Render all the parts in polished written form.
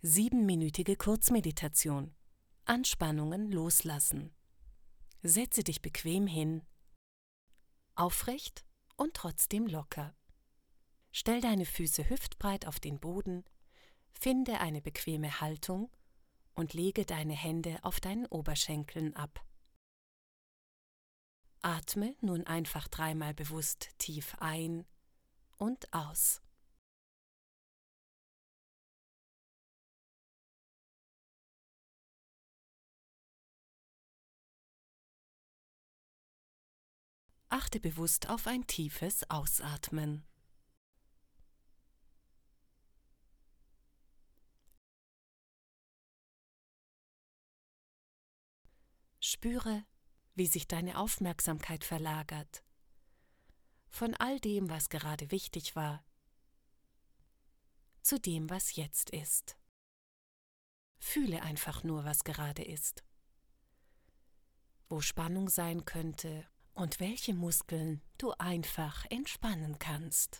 7-minütige Kurzmeditation. Anspannungen loslassen. Setze dich bequem hin, aufrecht und trotzdem locker. Stell deine Füße hüftbreit auf den Boden, finde eine bequeme Haltung und lege deine Hände auf deinen Oberschenkeln ab. Atme nun einfach 3-mal bewusst tief ein und aus. Achte bewusst auf ein tiefes Ausatmen. Spüre, wie sich deine Aufmerksamkeit verlagert. Von all dem, was gerade wichtig war, zu dem, was jetzt ist. Fühle einfach nur, was gerade ist. Wo Spannung sein könnte und welche Muskeln du einfach entspannen kannst.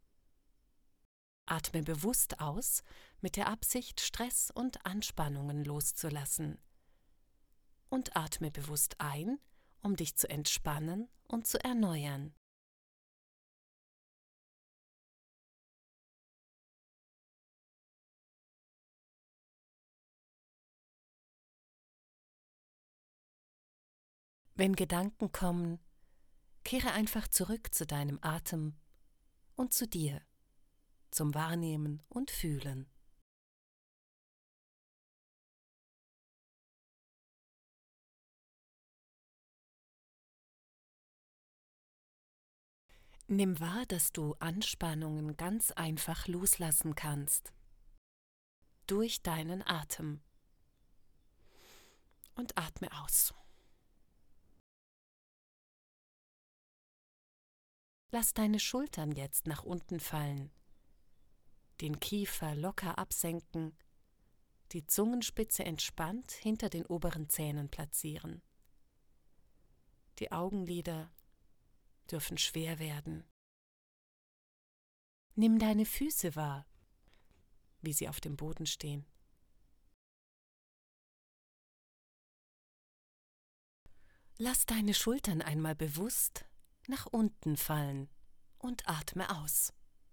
Atme bewusst aus, mit der Absicht, Stress und Anspannungen loszulassen. Und atme bewusst ein, um dich zu entspannen und zu erneuern. Wenn Gedanken kommen, kehre einfach zurück zu deinem Atem und zu dir, zum Wahrnehmen und Fühlen. Nimm wahr, dass du Anspannungen ganz einfach loslassen kannst. Durch deinen Atem. Und atme aus. Lass deine Schultern jetzt nach unten fallen, den Kiefer locker absenken, die Zungenspitze entspannt hinter den oberen Zähnen platzieren. Die Augenlider dürfen schwer werden. Nimm deine Füße wahr, wie sie auf dem Boden stehen. Lass deine Schultern einmal bewusst nach unten fallen und atme aus.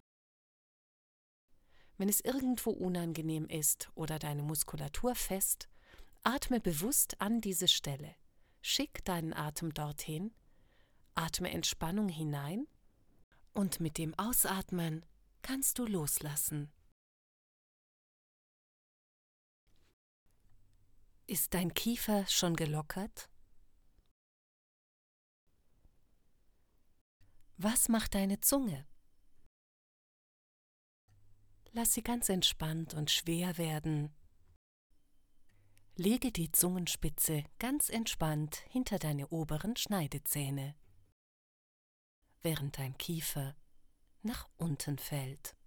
Wenn es irgendwo unangenehm ist oder deine Muskulatur fest, atme bewusst an diese Stelle. Schick deinen Atem dorthin, atme Entspannung hinein und mit dem Ausatmen kannst du loslassen. Ist dein Kiefer schon gelockert? Was macht deine Zunge? Lass sie ganz entspannt und schwer werden. Lege die Zungenspitze ganz entspannt hinter deine oberen Schneidezähne, während dein Kiefer nach unten fällt.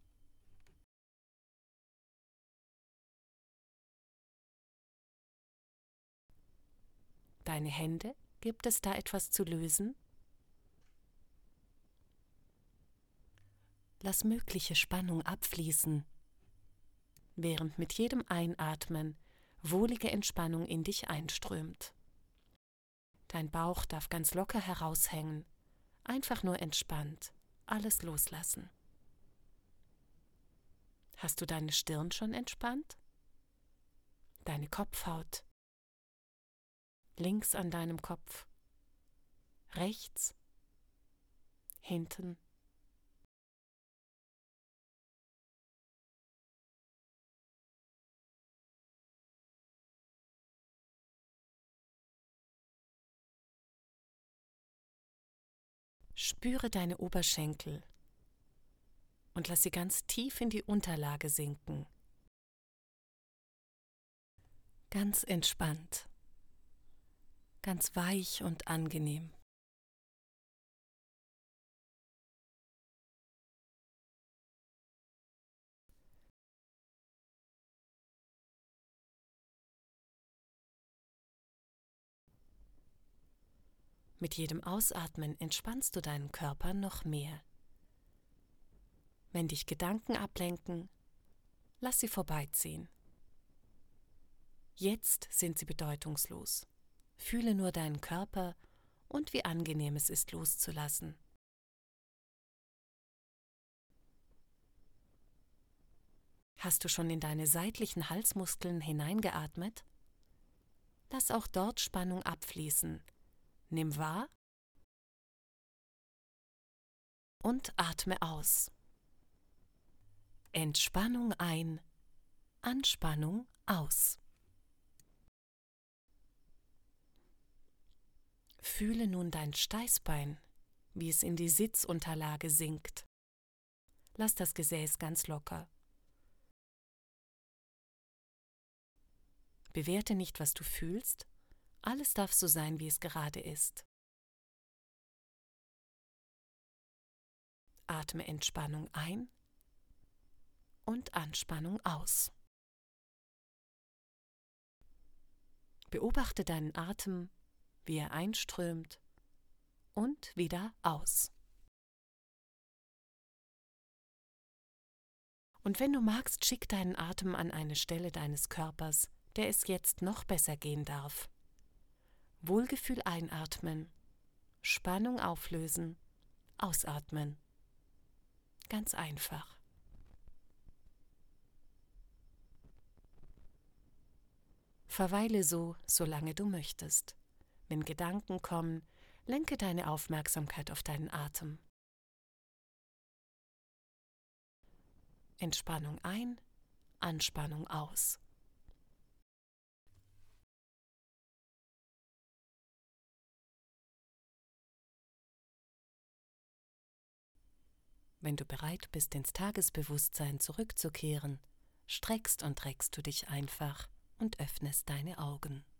Deine Hände, gibt es da etwas zu lösen? Lass mögliche Spannung abfließen, während mit jedem Einatmen wohlige Entspannung in dich einströmt. Dein Bauch darf ganz locker heraushängen, einfach nur entspannt, alles loslassen. Hast du deine Stirn schon entspannt? Deine Kopfhaut? Links an deinem Kopf? Rechts? Hinten? Spüre deine Oberschenkel und lass sie ganz tief in die Unterlage sinken. Ganz entspannt, ganz weich und angenehm. Mit jedem Ausatmen entspannst du deinen Körper noch mehr. Wenn dich Gedanken ablenken, lass sie vorbeiziehen. Jetzt sind sie bedeutungslos. Fühle nur deinen Körper und wie angenehm es ist, loszulassen. Hast du schon in deine seitlichen Halsmuskeln hineingeatmet? Lass auch dort Spannung abfließen. Nimm wahr und atme aus. Entspannung ein, Anspannung aus. Fühle nun dein Steißbein, wie es in die Sitzunterlage sinkt. Lass das Gesäß ganz locker. Bewerte nicht, was du fühlst. Alles darf so sein, wie es gerade ist. Atme Entspannung ein und Anspannung aus. Beobachte deinen Atem, wie er einströmt und wieder aus. Und wenn du magst, schick deinen Atem an eine Stelle deines Körpers, der es jetzt noch besser gehen darf. Wohlgefühl einatmen, Spannung auflösen, ausatmen. Ganz einfach. Verweile so, solange du möchtest. Wenn Gedanken kommen, lenke deine Aufmerksamkeit auf deinen Atem. Entspannung ein, Anspannung aus. Wenn du bereit bist, ins Tagesbewusstsein zurückzukehren, streckst und reckst du dich einfach und öffnest deine Augen.